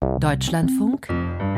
Deutschlandfunk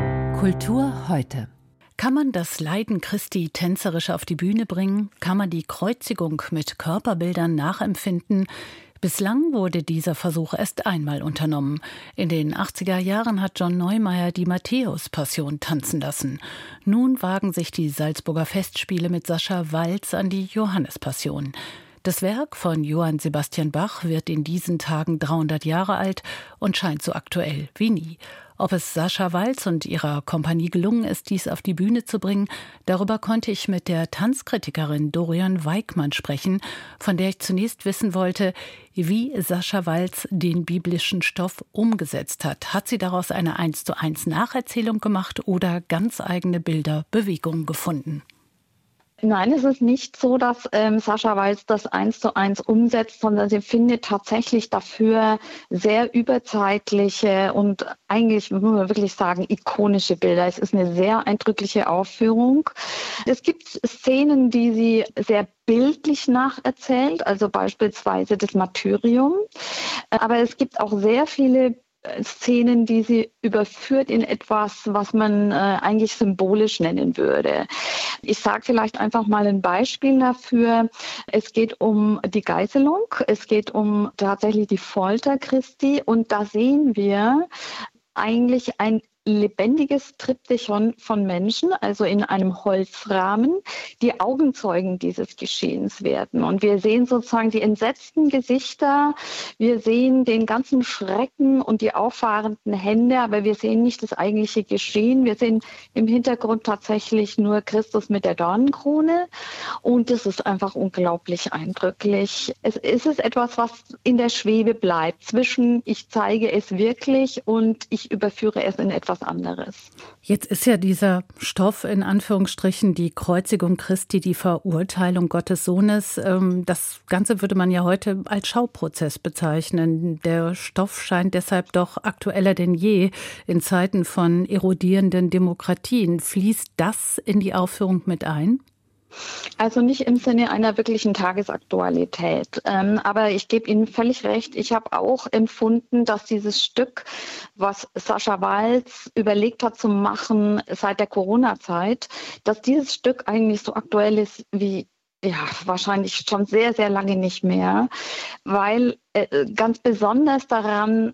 Kultur heute. Kann man das Leiden Christi tänzerisch auf die Bühne bringen? Kann man die Kreuzigung mit Körperbildern nachempfinden? Bislang wurde dieser Versuch erst einmal unternommen. In den 80er Jahren hat John Neumeier die Matthäus-Passion tanzen lassen. Nun wagen sich die Salzburger Festspiele mit Sascha Waltz an die Johannespassion. Das Werk von Johann Sebastian Bach wird in diesen Tagen 300 Jahre alt und scheint so aktuell wie nie. Ob es Sascha Waltz und ihrer Kompanie gelungen ist, dies auf die Bühne zu bringen, darüber konnte ich mit der Tanzkritikerin Dorian Weigmann sprechen, von der ich zunächst wissen wollte, wie Sascha Waltz den biblischen Stoff umgesetzt hat. Hat sie daraus eine 1:1 Nacherzählung gemacht oder ganz eigene Bilder, Bewegungen gefunden? Nein, es ist nicht so, dass Sascha Waltz das 1:1 umsetzt, sondern sie findet tatsächlich dafür sehr überzeitliche und eigentlich, muss man wirklich sagen, ikonische Bilder. Es ist eine sehr eindrückliche Aufführung. Es gibt Szenen, die sie sehr bildlich nacherzählt, also beispielsweise das Martyrium. Aber es gibt auch sehr viele Szenen, die sie überführt in etwas, was man eigentlich symbolisch nennen würde. Ich sage vielleicht einfach mal ein Beispiel dafür. Es geht um die Geißelung, es geht um tatsächlich die Folter Christi und da sehen wir eigentlich ein lebendiges Triptychon von Menschen, also in einem Holzrahmen, die Augenzeugen dieses Geschehens werden. Und wir sehen sozusagen die entsetzten Gesichter, wir sehen den ganzen Schrecken und die auffahrenden Hände, aber wir sehen nicht das eigentliche Geschehen. Wir sehen im Hintergrund tatsächlich nur Christus mit der Dornenkrone und das ist einfach unglaublich eindrücklich. Es ist etwas, was in der Schwebe bleibt, zwischen ich zeige es wirklich und ich überführe es in etwas anderes. Jetzt ist ja dieser Stoff in Anführungsstrichen die Kreuzigung Christi, die Verurteilung Gottes Sohnes. Das Ganze würde man ja heute als Schauprozess bezeichnen. Der Stoff scheint deshalb doch aktueller denn je in Zeiten von erodierenden Demokratien. Fließt das in die Aufführung mit ein? Also nicht im Sinne einer wirklichen Tagesaktualität. Aber ich gebe Ihnen völlig recht. Ich habe auch empfunden, dass dieses Stück, was Sascha Waltz überlegt hat zu machen seit der Corona-Zeit, dass dieses Stück eigentlich so aktuell ist wie wahrscheinlich schon sehr, sehr lange nicht mehr, weil ganz besonders daran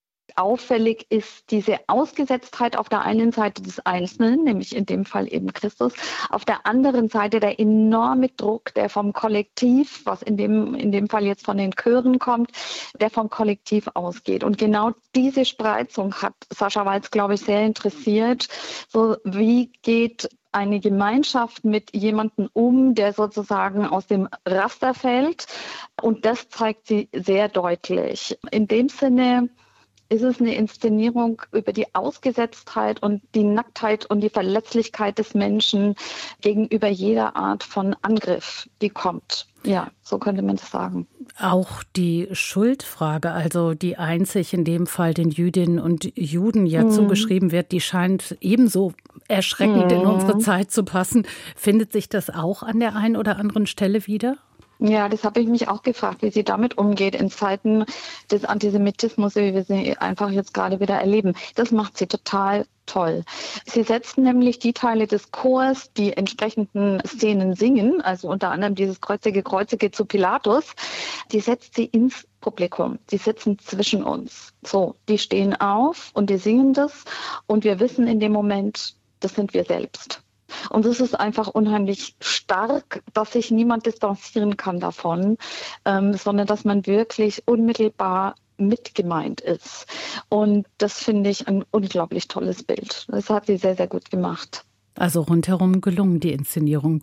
auffällig ist diese Ausgesetztheit auf der einen Seite des Einzelnen, nämlich in dem Fall eben Christus, auf der anderen Seite der enorme Druck, der vom Kollektiv, was in dem Fall jetzt von den Chören kommt, der vom Kollektiv ausgeht. Und genau diese Spreizung hat Sascha Waltz, glaube ich, sehr interessiert. So, wie geht eine Gemeinschaft mit jemandem um, der sozusagen aus dem Raster fällt? Und das zeigt sie sehr deutlich. In dem Sinne ist es eine Inszenierung über die Ausgesetztheit und die Nacktheit und die Verletzlichkeit des Menschen gegenüber jeder Art von Angriff, die kommt. Ja, so könnte man das sagen. Auch die Schuldfrage, also die einzig in dem Fall den Jüdinnen und Juden zugeschrieben wird, die scheint ebenso erschreckend in unsere Zeit zu passen. Findet sich das auch an der einen oder anderen Stelle wieder? Ja, das habe ich mich auch gefragt, wie sie damit umgeht in Zeiten des Antisemitismus, wie wir sie einfach jetzt gerade wieder erleben. Das macht sie total toll. Sie setzt nämlich die Teile des Chors, die entsprechenden Szenen singen, also unter anderem dieses Kreuzige, Kreuzige zu Pilatus, die setzt sie ins Publikum. Die sitzen zwischen uns. So, die stehen auf und die singen das und wir wissen in dem Moment, das sind wir selbst. Und es ist einfach unheimlich stark, dass sich niemand distanzieren kann davon, sondern dass man wirklich unmittelbar mitgemeint ist. Und das finde ich ein unglaublich tolles Bild. Das hat sie sehr, sehr gut gemacht. Also rundherum gelungen, die Inszenierung.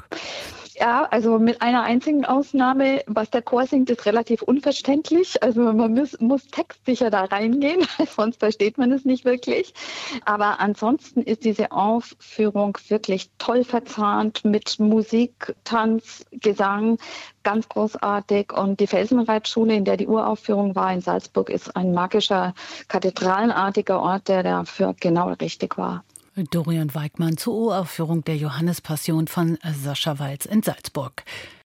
Ja, also mit einer einzigen Ausnahme, was der Chor singt, ist relativ unverständlich. Also man muss textsicher da reingehen, sonst versteht man es nicht wirklich. Aber ansonsten ist diese Aufführung wirklich toll verzahnt mit Musik, Tanz, Gesang, ganz großartig. Und die Felsenreitschule, in der die Uraufführung war in Salzburg, ist ein magischer, kathedralenartiger Ort, der dafür genau richtig war. Dorian Weigmann zur Uraufführung der Johannespassion von Sascha Waltz in Salzburg.